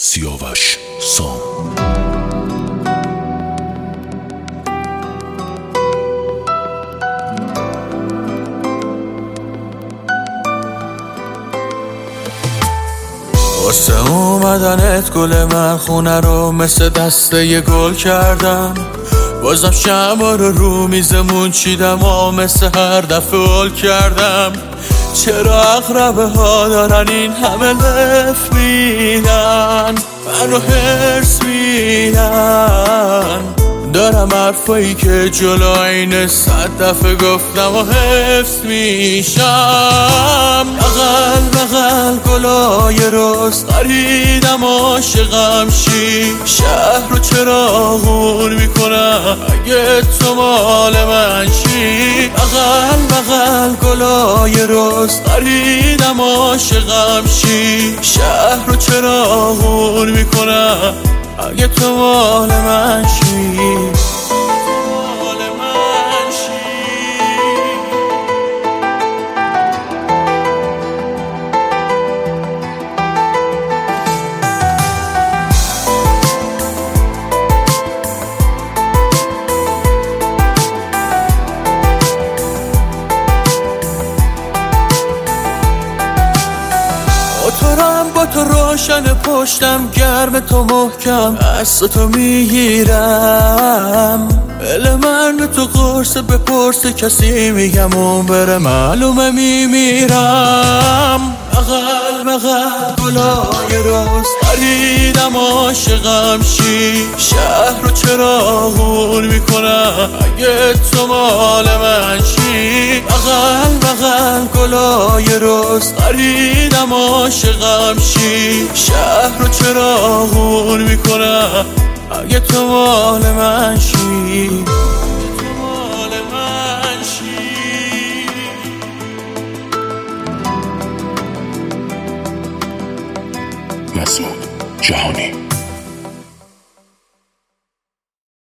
سیاوش سام. واسه اومدنت گل من خونه رو مثل دسته ی گل کردم، بازم شمع رو میزمون چیدم و مثل هر دفعه هول کردم. چرا اقربه ها دارن این همه لف میدن، منو هرس میدن؟ دارم حرفایی که جلو این 100 دفعه گفتم و حفظ میشم. بغل گلای روز خریدم عاشقم شی، شهر رو چراغون میکنم اگه تو مال من شی. بغل گلای روز خریدم عاشقم شی، شهر رو چراغون میکنم اگه تو مال من شی. موتورم با تو روشن، پشتم گرم تو محکم، از تو میگیرم. دل من به تو قرصه بپرسه کسی میگم اون بره معلومه میمیرم. بغل گلای روز خریدم عاشقم شی، شهر رو چراغون میکنم اگه تو مال من شی. بغل گلای روز خریدم عاشقم شی، شهر رو چراغون میکنم اگه تو مال من شی. مسعود جهانی.